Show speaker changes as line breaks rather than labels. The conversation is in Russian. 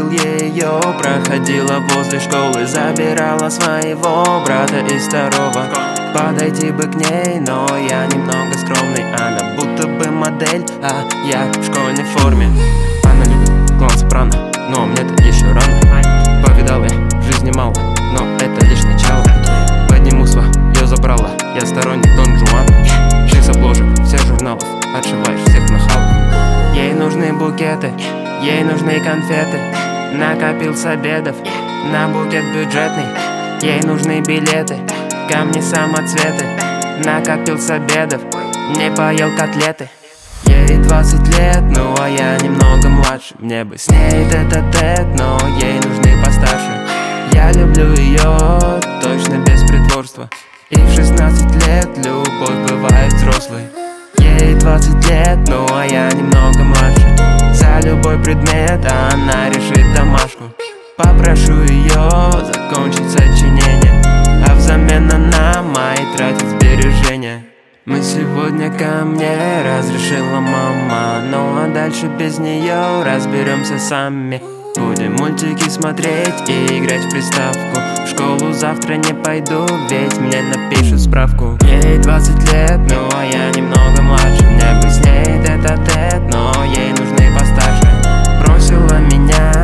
любил ее. Проходила возле школы, забирала своего брата из второго. Подойти бы к ней, но я немного скромный. Она будто бы модель, а я в школьной форме. Она любит клан Сопрано, но мне-то еще рано. Повидал я в жизни мало, но это лишь начало. Подниму свое забрала, я сторонник Дон Жуан. 6 обложек, всех журналов, отшиваешь всех нахалов. Ей нужны букеты, ей нужны конфеты. Накопил с обедов на букет бюджетный. Ей нужны билеты, камни самоцветы. Накопил с обедов, не поел котлеты. Ей 20 лет, ну а я немного младше. Мне бы с ней тет-а-тет, но ей нужны постарше. Я люблю ее, точно без притворства. И в 16 лет любовь бывает взрослой. Ей 20 лет, ну а я немного младше. За любой предмет она решит домашку. Попрошу ее закончить сочинение, а взамен она мои тратит сбережения. Мы сегодня ко мне разрешила мама, ну а дальше без нее разберемся сами. Будем мультики смотреть и играть в приставку. В школу завтра не пойду, ведь мне напишут справку. Ей 20 лет, ну а я немного младше. Мне бы с ней тет-а-тет, но ей нужны постарше. Бросила меня